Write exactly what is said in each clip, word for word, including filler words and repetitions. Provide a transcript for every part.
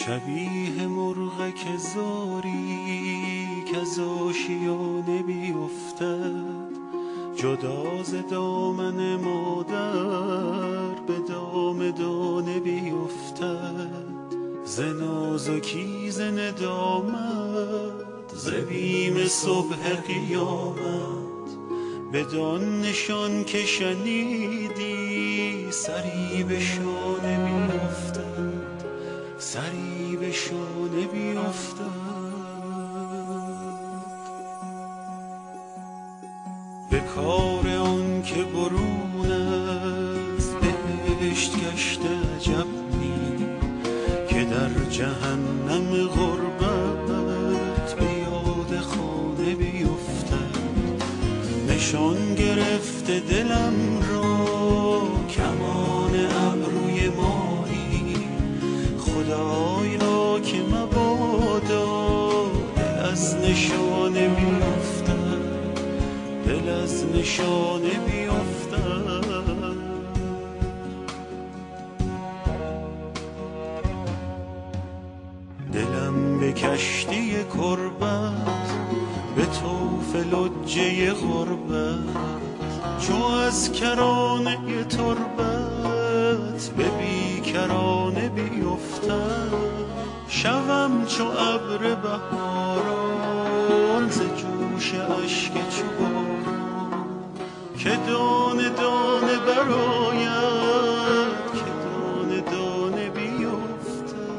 شبیه مرغ که زاری که از آشیانه بیفتد، جدا ز دامن مادر به دام دانه بیفتد. ز نازکی ز ندامت ز بیم صبح قیامت، بدان نشان که شنیدی سری به شانه بیفتد، سری به شانه بیفتد. به کار آن که برون از بهشت گشته عجب نی، که در جهنم غربت به یاد خانه بیفتد. نشان گرفته دلم را کمان ابروی ماهی، خدای را که مبادا دل از نشانه بیفتد، دل از نشانه بیفتد. دلم به کشتی کربت به طوف لجه غربت، چو از کرانه تربت به بیکرانه بیفتد. شوم چو ابر بهاران ز جوش اشک چو باران، که دانه دانه برآید، که دانه دانه بیفتد.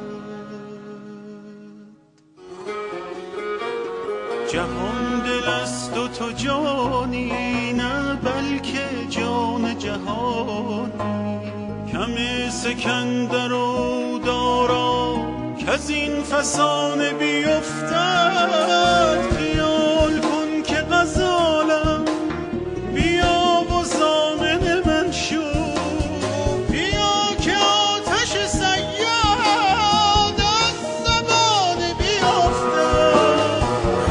جهان دل است و تو جانی، نه بلکه جان جهانی. کم سکندر و دارا کز این فسانه بیفتد. خیال کن که غزالم بیا و ضامن من شو، بیا که آتش صیاد از زبانه بیفتد.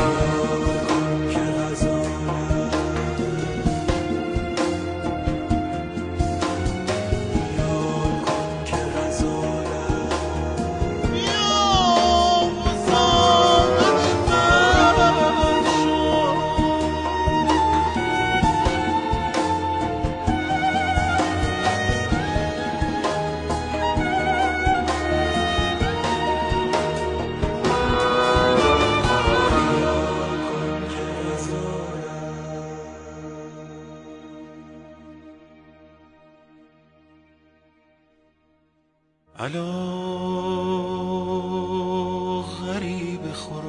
الا غریب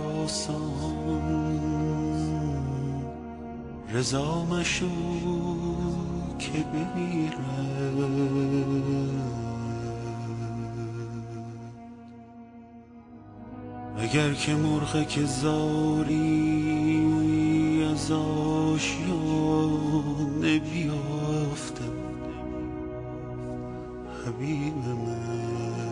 خراسان، رضا مشو که بمیرد. اگر که مرغ که زاری از آشیانه بیفتد، حبیب من